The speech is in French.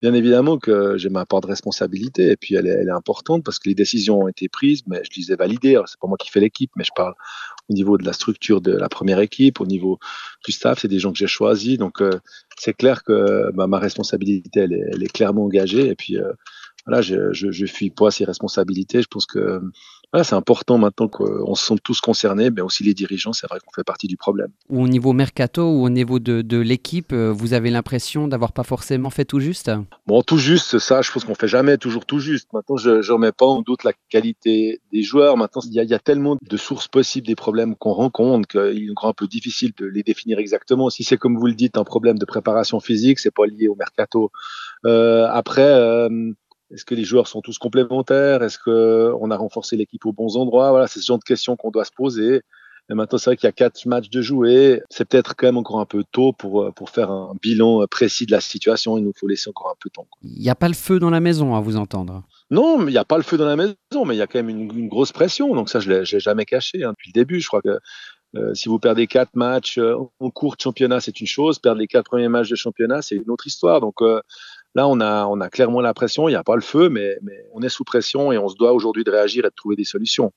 Bien évidemment que j'ai ma part de responsabilité et puis elle est importante parce que les décisions ont été prises, mais je les ai validées. Alors, c'est pas moi qui fais l'équipe, mais je parle au niveau de la structure de la première équipe, au niveau du staff, c'est des gens que j'ai choisis. Donc, c'est clair que ma responsabilité, elle est clairement engagée. Et puis, voilà, je fuis pas ces responsabilités. Je pense que voilà, c'est important maintenant qu'on se sente tous concernés, mais aussi les dirigeants. C'est vrai qu'on fait partie du problème. Ou au niveau mercato ou au niveau de l'équipe, vous avez l'impression d'avoir pas forcément fait tout juste? Bon, tout juste, ça, je pense qu'on fait jamais toujours tout juste. Maintenant, je remets pas en doute la qualité des joueurs. Maintenant, il y a tellement de sources possibles des problèmes qu'on rencontre qu'il est encore un peu difficile de les définir exactement. Si c'est comme vous le dites, un problème de préparation physique, c'est pas lié au mercato. Après, est-ce que les joueurs sont tous complémentaires? Est-ce qu'on a renforcé l'équipe aux bons endroits? Voilà, c'est ce genre de questions qu'on doit se poser. Et maintenant, c'est vrai qu'il y a 4 matchs de jouer. C'est peut-être quand même encore un peu tôt pour faire un bilan précis de la situation. Il nous faut laisser encore un peu de temps, quoi. Il y a pas le feu dans la maison, à vous entendre? Non, mais il y a pas le feu dans la maison, mais il y a quand même une grosse pression. Donc ça, je l'ai jamais caché, hein, depuis le début. Je crois que si vous perdez 4 matchs en cours de championnat, c'est une chose. Perdre les 4 premiers matchs de championnat, c'est une autre histoire. Donc là, on a clairement la pression. Il n'y a pas le feu, mais on est sous pression et on se doit aujourd'hui de réagir et de trouver des solutions.